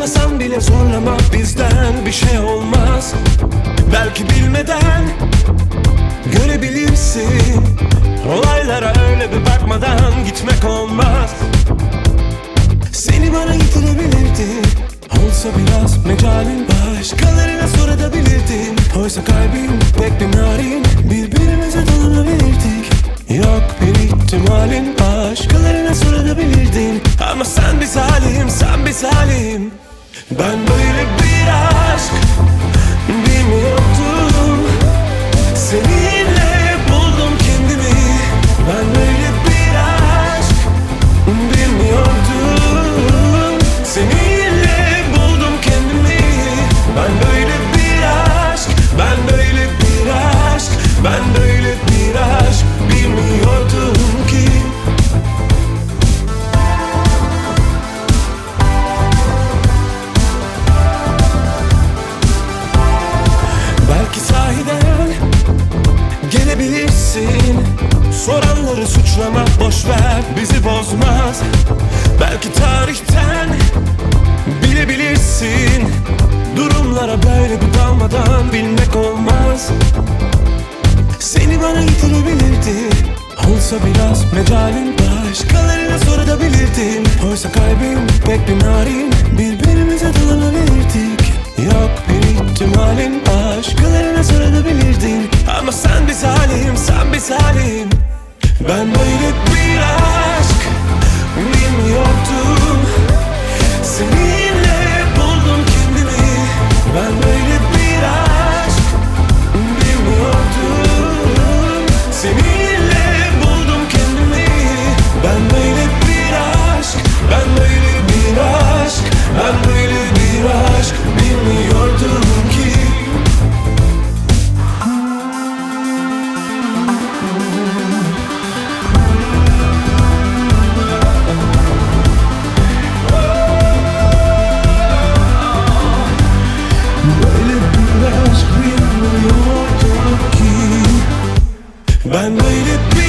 Anlasan bile zorlama, bizden bir şey olmaz. Belki bilmeden görebilirsin. Olaylara öyle bir bakmadan gitmek olmaz. Seni bana yitirebilirdi, olsa biraz mecalin. Başkalarına sorabilirdin, oysa kalbim pek bir narin. Birbirimize dolanabilirdik, yok bir ihtimalin. Başkalarına sorabilirdin, ama sen bir zalim, sen bir zalim. Ben böyle bir aşk bilmiyordum, seninle buldum kendimi. Ben böyle bir aşk bilmiyordum, seninle buldum kendimi. Ben böyle bir aşk, ben böyle bir aşk, ben böyle bir aşk bilmiyordum ki. Belki sahiden gelebilirsin. Soranları suçlama, boşver, bizi bozmaz. Belki tarihten bilebilirsin. Durumlara böyle bir dalmadan bilmek olmaz. Seni bana yitirebilirdi, olsa biraz mecalin. Başkalarına sorabilirdin, oysa kalbim pek bir narin. Birbirimize dolanabilirdik, yok bir ihtimalin. Başkalarına sorabilirdin, ama sen bir zalim, sen bir zalim. Ben böyle bir aşk bilmiyordum, seninle buldum kendimi. Ben böyle bir aşk bilmiyordum, seninle buldum kendimi. Ben böyle bir aşk, ben böyle bir aşk, ben böyle bir aşk bilmiyordum ki. Böyle bir aşk bilmiyordum ki. Ben böyle bir